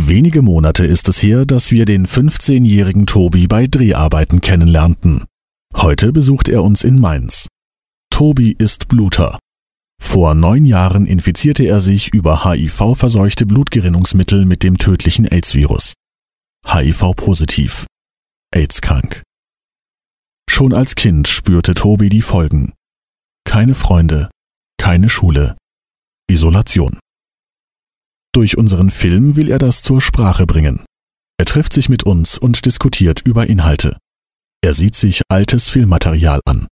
Wenige Monate ist es her, dass wir den 15-jährigen Tobi bei Dreharbeiten kennenlernten. Heute besucht er uns in Mainz. Tobi ist Bluter. Vor 9 Jahren infizierte er sich über HIV-verseuchte Blutgerinnungsmittel mit dem tödlichen AIDS-Virus. HIV-positiv. AIDS-krank. Schon als Kind spürte Tobi die Folgen. Keine Freunde, keine Schule, Isolation. Durch unseren Film will er das zur Sprache bringen. Er trifft sich mit uns und diskutiert über Inhalte. Er sieht sich altes Filmmaterial an.